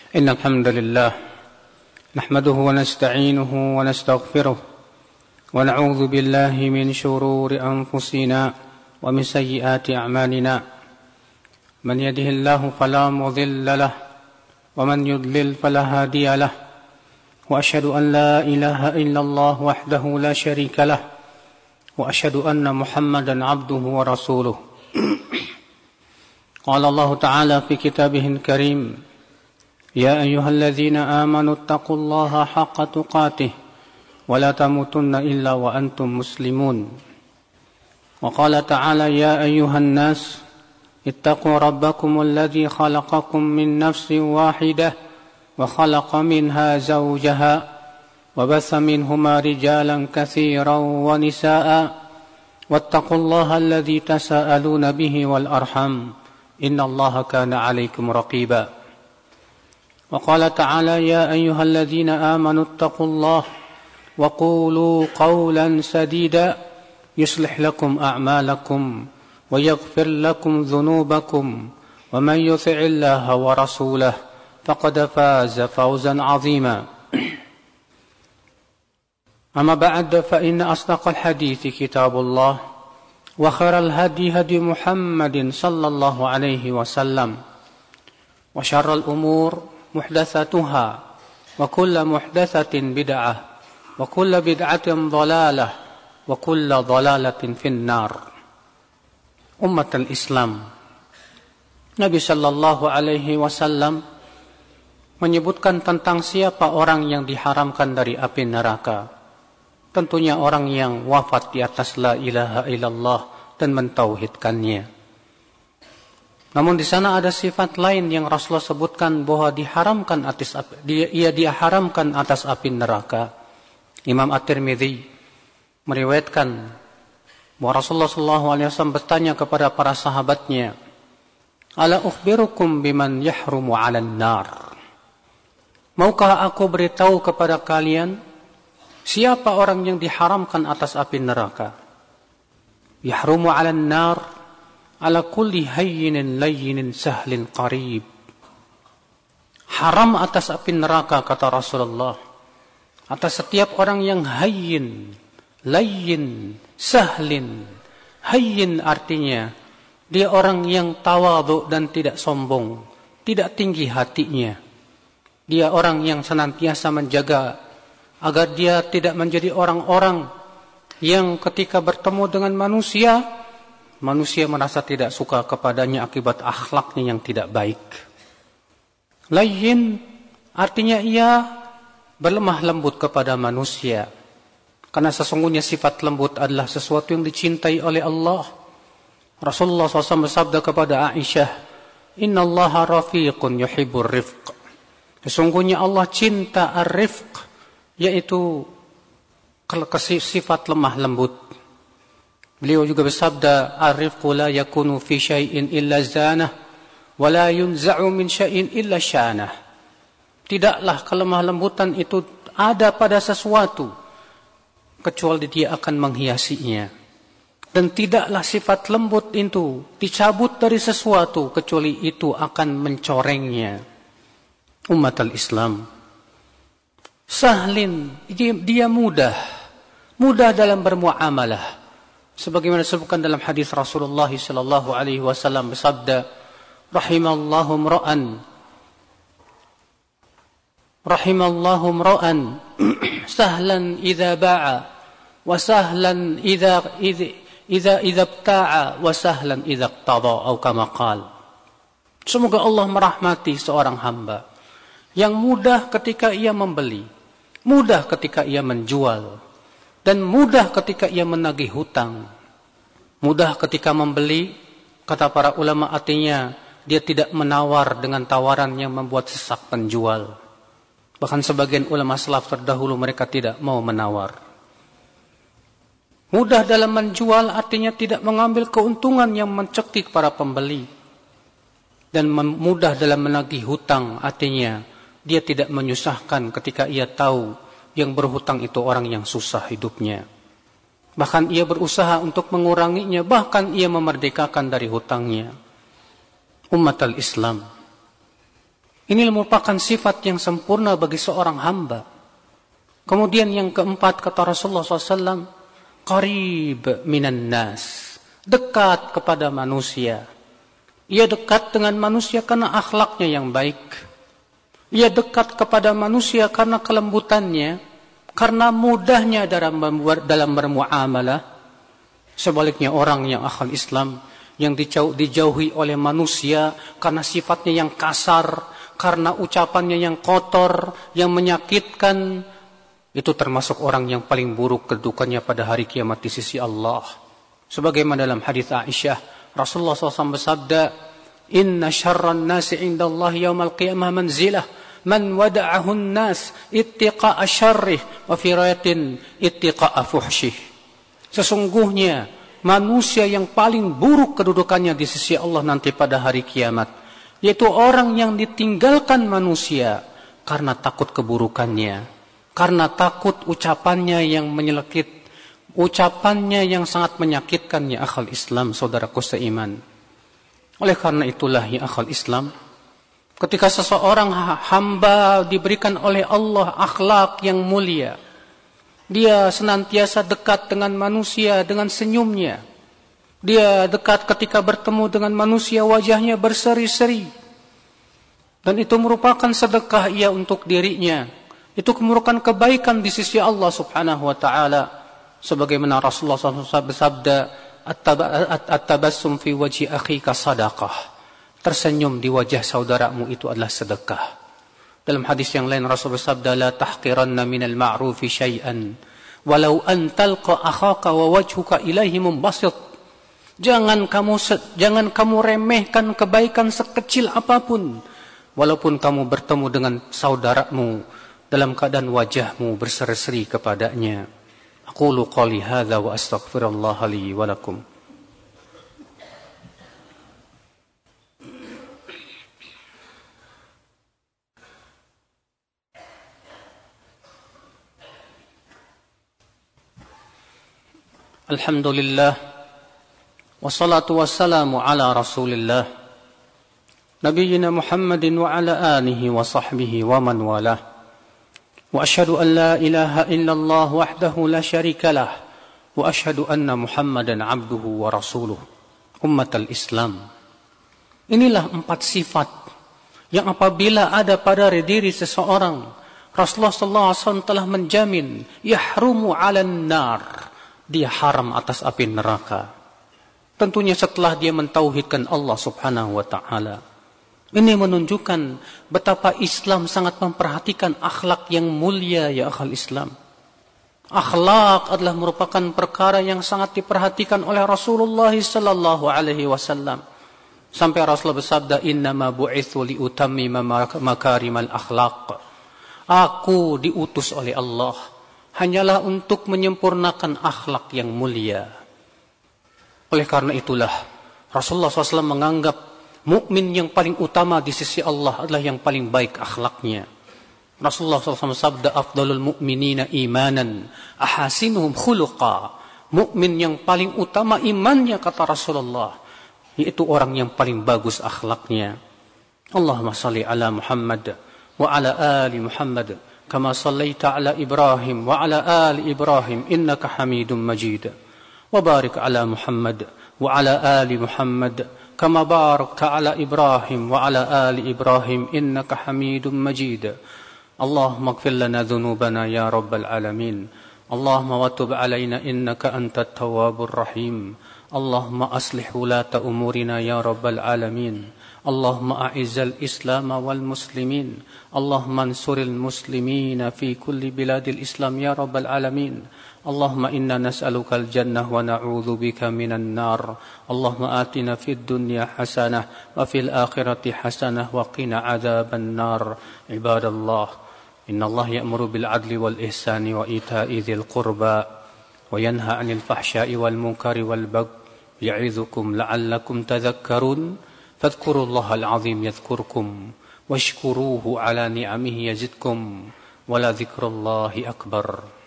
إن الحمد لله نحمده ونستعينه ونستغفره ونعوذ بالله من شرور أنفسنا ومن سيئات أعمالنا من يهده الله فلا مضل له ومن يضلل فلا هادي له وأشهد أن لا إله إلا الله وحده لا شريك له وأشهد أن محمدا عبده ورسوله قال الله تعالى في كتابه الكريم يا أيها الذين آمنوا اتقوا الله حق تقاته ولا تموتن إلا وأنتم مسلمون وقال تعالى يا أيها الناس اتقوا ربكم الذي خلقكم من نفس واحدة وخلق منها زوجها وبث منهما رجالا كثيرا ونساء واتقوا الله الذي تساءلون به والأرحم إن الله كان عليكم رقيبا وقال تعالى يا أيها الذين آمنوا اتقوا الله وقولوا قولا سديدا يصلح لكم أعمالكم ويغفر لكم ذنوبكم ومن يطع الله ورسوله فقد فاز فوزا عظيما أما بعد فإن أصدق الحديث كتاب الله وخير الهدي هدي محمد صلى الله عليه وسلم وشر الأمور محدثاتها وكل محدثة بدعة وكل بدعة ضلالة وكل ضلالة في النار. أمة الإسلام, Nabi Shallallahu Alaihi Wasallam menyebutkan tentang siapa orang yang diharamkan dari api neraka. Tentunya orang yang wafat di atas la ilaha illallah dan mentauhidkannya. Namun di sana ada sifat lain yang Rasulullah sebutkan bahwa diharamkan diharamkan atas api neraka. Imam At-Tirmidzi meriwayatkan bahwa Rasulullah SAW bertanya kepada para sahabatnya, "Ala ukhbirukum biman yahrumu 'alan nar?" Maukah aku beritahu kepada kalian siapa orang yang diharamkan atas api neraka? Yahrumu 'alan nar ala kulli hayyinin layyinin sahlin qarib. Haram atas api neraka, kata Rasulullah, atas setiap orang yang hayyin, layyin, sahlin. Hayyin artinya dia orang yang tawadhu dan tidak sombong, tidak tinggi hatinya. Dia orang yang senantiasa menjaga agar dia tidak menjadi orang-orang yang ketika bertemu dengan manusia merasa tidak suka kepadanya akibat akhlaknya yang tidak baik. Layyin artinya ia berlemah lembut kepada manusia. Karena sesungguhnya sifat lembut adalah sesuatu yang dicintai oleh Allah. Rasulullah SAW bersabda kepada Aisyah, "Inna Allaha rafiqun yuhibbur rifq." Sesungguhnya Allah cinta ar-rifq, yaitu sifat lemah lembut. Beliau juga bersabda, "Ar-rifqu la yakunu fi syai'in illa zanah, wa la yunza'u min syai'in illa syanah." Tidaklah kelemah lembutan itu ada pada sesuatu kecuali dia akan menghiasinya. Dan tidaklah sifat lembut itu dicabut dari sesuatu kecuali itu akan mencorengnya. Umat al-Islam, sahlin, dia mudah dalam bermuamalah. Sebagaimana disebutkan dalam hadis Rasulullah sallallahu alaihi wasallam bersabda, rahimallahu imra'an sahlan idza ba'a wa sahlan idza ibta'a wa sahlan idza iqtada atau kama qala. Semoga Allah merahmati seorang hamba yang mudah ketika ia membeli, mudah ketika ia menjual, dan mudah ketika ia menagih hutang. Mudah ketika membeli, kata para ulama, artinya dia tidak menawar dengan tawaran yang membuat sesak penjual. Bahkan sebagian ulama salaf terdahulu mereka tidak mau menawar. Mudah dalam menjual artinya tidak mengambil keuntungan yang mencekik para pembeli. Dan mudah dalam menagih hutang artinya dia tidak menyusahkan ketika ia tahu yang berhutang itu orang yang susah hidupnya. Bahkan ia berusaha untuk menguranginya, bahkan ia memerdekakan dari hutangnya. Umat al-Islam, Ini merupakan sifat yang sempurna bagi seorang hamba. Kemudian yang keempat kata Rasulullah SAW, qarib minan nas, dekat kepada manusia. Ia dekat dengan manusia karena akhlaknya yang baik. Ia dekat kepada manusia karena kelembutannya, karena mudahnya dalam bermuamalah. Sebaliknya orang yang akal Islam, yang dijauhi oleh manusia karena sifatnya yang kasar, karena ucapannya yang kotor, yang menyakitkan, itu termasuk orang yang paling buruk kedudukannya pada hari kiamat di sisi Allah. Sebagaimana dalam hadis Aisyah, Rasulullah SAW bersabda, "Inna syarran nasi indallahi yaumal qiyamah manzilah, man wada'ahun nas ittiqa'a syarrih, wa fi riwayatin ittiqa'a fuhsyih." Sesungguhnya manusia yang paling buruk kedudukannya di sisi Allah nanti pada hari kiamat, yaitu orang yang ditinggalkan manusia karena takut keburukannya, karena takut ucapannya yang menyelekit, ucapannya yang sangat menyakitkan, ya akhal Islam, saudaraku seiman. Oleh karena itulah, ya akhal Islam, ketika seseorang hamba diberikan oleh Allah akhlak yang mulia, dia senantiasa dekat dengan manusia dengan senyumnya. Dia dekat ketika bertemu dengan manusia, wajahnya berseri-seri. Dan itu merupakan sedekah ia untuk dirinya. Itu merupakan kebaikan di sisi Allah subhanahu wa ta'ala. Sebagaimana Rasulullah SAW bersabda, "At-tabassum fi wajhi akhika sadaqah." Tersenyum di wajah saudaramu itu adalah sedekah. Dalam hadis yang lain Rasul bersabda, "La tahqiranna minal ma'rufi syai'an, walau an talqa akhaka wa wajhuka ilaihi mumbasit." Jangan kamu remehkan kebaikan sekecil apapun, walaupun kamu bertemu dengan saudaramu dalam keadaan wajahmu berseri-seri kepadanya. Aqulu qali hadza wa astaghfirullah li wa lakum. Alhamdulillah. Wassalatu wassalamu ala rasulillah Nabiyyina Muhammadin wa ala alihi wa sahbihi wa man walah. Wa ashhadu an la ilaha illallah wahdahu la syarika lah. Wa ashhadu anna Muhammadan abduhu wa rasuluh. Ummatal Islam. Inilah 4 sifat yang apabila ada pada diri seseorang, Rasulullah SAW telah menjamin yahrumu 'alan nar, dia haram atas api neraka. Tentunya setelah dia mentauhidkan Allah subhanahu wa ta'ala. Ini menunjukkan betapa Islam sangat memperhatikan akhlak yang mulia, ya akhal Islam. Akhlak adalah merupakan perkara yang sangat diperhatikan oleh Rasulullah sallallahu alaihi wasallam. Sampai Rasulullah bersabda, "Innama bu'itsu liutammima makarimal akhlaq." Aku diutus oleh Allah hanyalah untuk menyempurnakan akhlak yang mulia. Oleh karena itulah Rasulullah SAW menganggap mukmin yang paling utama di sisi Allah adalah yang paling baik akhlaknya. Rasulullah SAW sabda, "Afdalul mu'minina imanan, ahasinuhum khuluqa." Mukmin yang paling utama imannya, kata Rasulullah, yaitu orang yang paling bagus akhlaknya. Allahumma salli ala Muhammad wa ala ali Muhammad kama sallaita ala Ibrahim wa ala ali Ibrahim innaka Hamidum Majid. وبارك على محمد وعلى آل محمد كما باركت على إبراهيم وعلى آل إبراهيم إنك حميد مجيد. اللهم اغفر لنا ذنوبنا يا رب العالمين. اللهم وتب علينا إنك أنت التواب الرحيم. اللهم أصلح ولاة أمورنا يا رب العالمين. اللهم أعز الإسلام والمسلمين. اللهم انصر المسلمين في كل بلاد الإسلام يا رب العالمين. اللهم إنا نسألك الجنة ونعوذ بك من النار. اللهم آتنا في الدنيا حسنة وفي الآخرة حسنة وقنا عذاب النار. عباد الله، إن الله يأمر بالعدل والإحسان وإيتاء ذي القربى وينهى عن الفحشاء والمنكر والبغي يعظكم لعلكم تذكرون. فاذكروا الله العظيم يذكركم واشكروه على نعمه يزدكم ولذكر الله أكبر.